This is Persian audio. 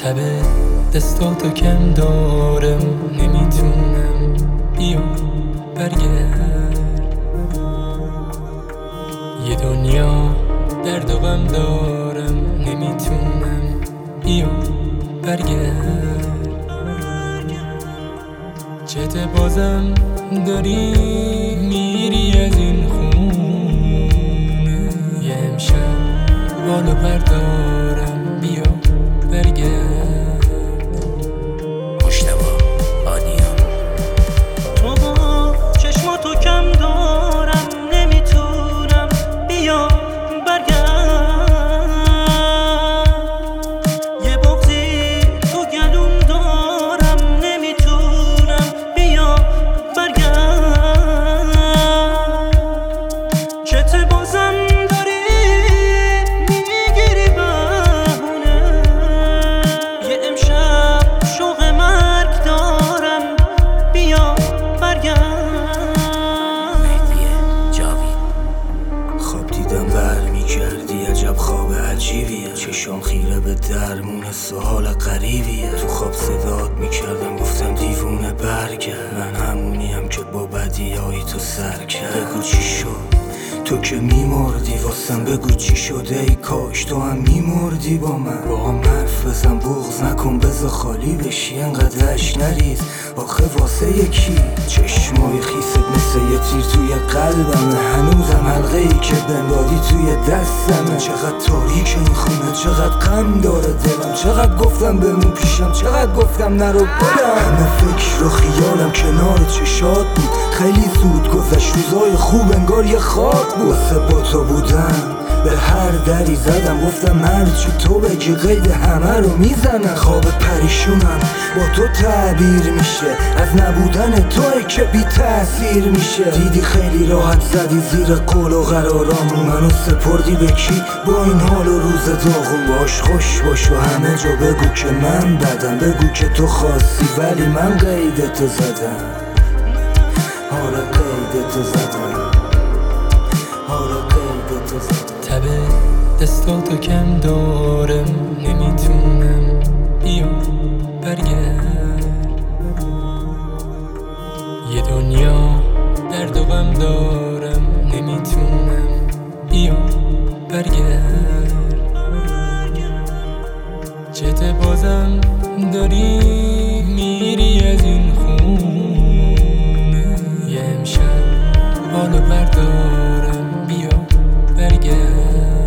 تب دستاتو کم دارم، نمیتونم، بیا برگرد. یه دنیا درد و غم دارم، نمیتونم، بیا برگرد. چته بازم داری میری از این خونه، یه امشب بالو بردارم، بیا برگرد. مشتبه آدیان. تو با چشماتو کم دارم، نمیتونم، بیا برگرد. یه بغضی تو گلوم دارم، نمیتونم، بیا برگرد. چته بازم داری میگیری بهونه، یه امشب شوق مرگ دارم، بیا برگرد. مهدی جاوید. خواب دیدم برمیگردی، عجب خواب عجیبیه. چشام خیره به درمون سوال غریبیه. تو خواب صدات میکردم، گفتم دیوونه برگرد. من همونیم که با بدیهای تو سر کرد. بگو چی شد تو که میمردی واسم، بگو چی شده ای کاش تو هم میمردی با من. با هم حرف بزن، بغض نکن، بذار خالی بشی، انقدر اش نریز آخه واسه یکی. چشمای خیست مثل یه تیر توی قلبمه، هنوزم حلقه ای که بندادی توی دستمه. چقدر تاریک این خونه، چقدر غم داره دلم، چقدر گفتم بمون پیشم، چقدر گفتم نرو برم. همه فکر و خیالم کنار چشات بود، خیلی زود گذشت روزای خوب، انگار یه خاک بود. واسه با تو بودم به هر دری زدم، گفتم هرچی تو بگی قید همه رو میزنم. خواب پریشونم با تو تعبیر میشه، از نبودن توی که بی تأثیر میشه. دیدی خیلی راحت زدی زیر قول و قرارامون، منو سپردی به کی با این حال و روز داغون. باش خوش باش و همه جا بگو که من بدم، بگو که تو خواستی ولی من قید تو زدم. حالا قید تو زدم، حالا قید تو زدم. تب دستاتو کم دارم، نمیتونم، بیا برگرد. یه دنیا درد و غم دارم، نمیتونم، بیا برگرد. چته بازم داری میری از این خونه، یه امشب بالو بردارم، بیا برگرد.